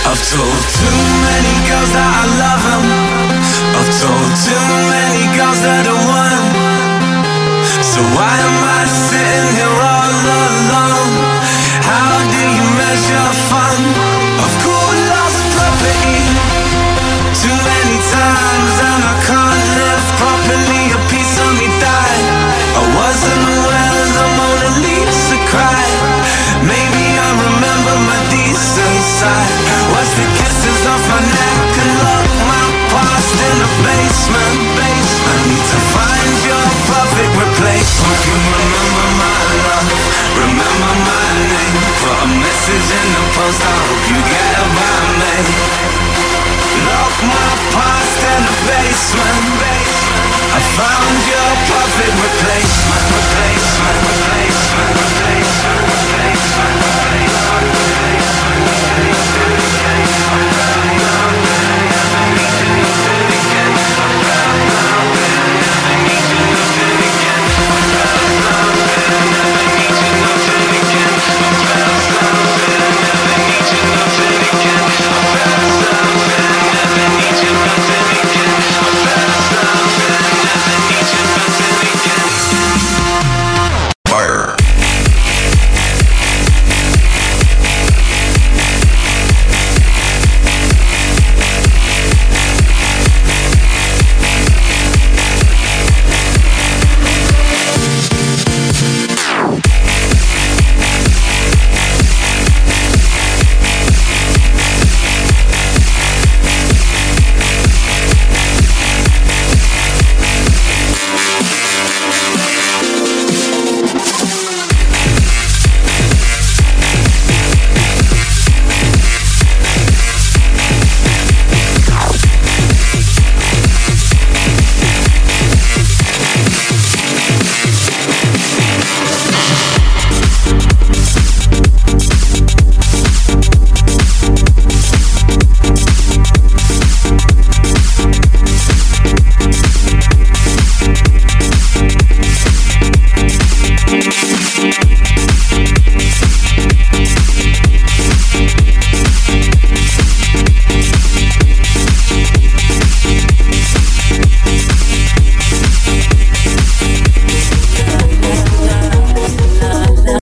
I've told too many girls that I love them. I've told too many girls that I want. So why am I sitting here all alone? How do you measure fun? I've called lost property too many times and I can't